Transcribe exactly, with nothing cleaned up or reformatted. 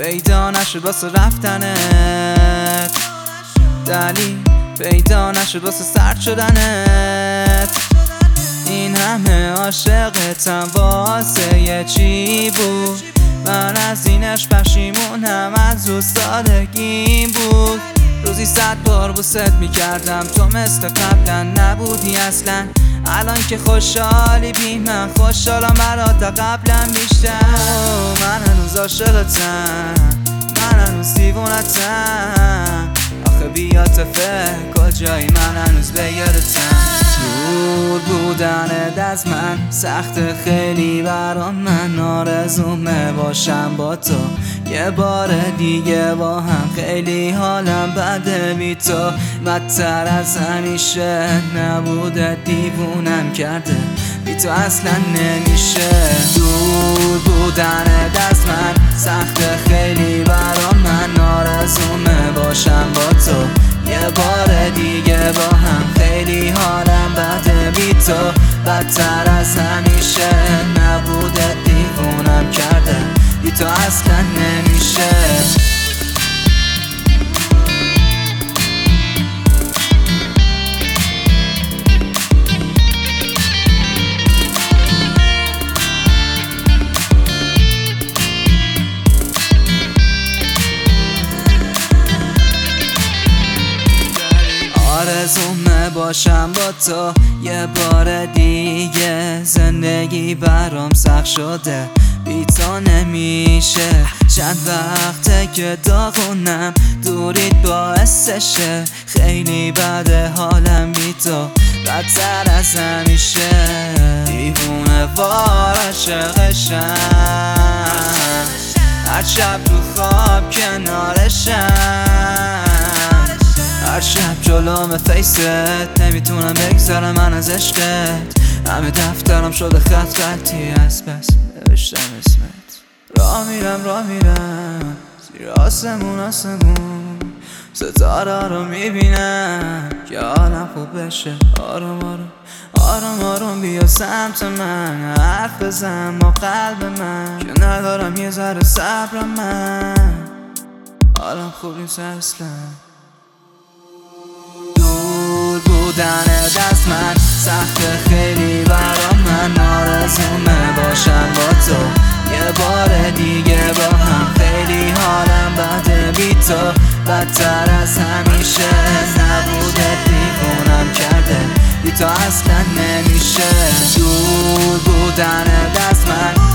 پیدا نشد واسه رفتنت، دلیل پیدا نشد واسه سرد شدنت. این همه عاشقتم واسه یه چی بود؟ من از اینش پشیمونم، از اون سادگیم بود. روزی صد بار بوست میکردم، تو مثل قبلا نبودی اصلا. الان که خوشحالی بی من خوشحالم برات قبلا بیشتر. من هنوز عاشقتم، من هنوز دیوونتم. آخه بیا فکر کجایی، من هنوز به یادتم. دور بودنت از من سخت خیلی برام، من آرزومه باشم با تو یه بار دیگه با هم. خیلی حالم بده بی تو، بدتر از همیشه نبوده دیوونم کرده، بی تو اصلا نمیشه. دور بودنت از من سخت خیلی برام، من آرزومه باشم با تو یه بار دیگه با هم. خیلی حالم بده بی تو، بدتر از همیشه نبوده دیوونم کرده، بی تو اصلا نمیشه. آرزومه باشم با تو یه بار دیگه، زندگی برام سخت شده بی تو نمیشه. چند وقته که داغونم، دوریت باعثشه. خیلی بده حالم بی تو، بدتر از همیشه. دیوونه وار عاشقشم، هر شب تو خواب کنارشم. هر شب جلوم فیست نمیتونم بگذرم من از عشقت. همه دفترم شده خط خطی از بس نوشتم اسمت. راه میرم راه میرم زیر آسمون آسمون، ستاره رو میبینم که حالم خوب بشه. آروم آروم آروم آروم بیا سمت من، حرف بزن با قلب من که ندارم یه ذره صبرم. من حالم خوب نیست اصلا. بودنت از من سخت خیلی برام، من آرزومه باشم با تو یه بار دیگه با هم. خیلی حالم بده بی تو، بدتر از همیشه نبوده دیوونم کرده، بی تو اصلا نمیشه. دور بودنت از من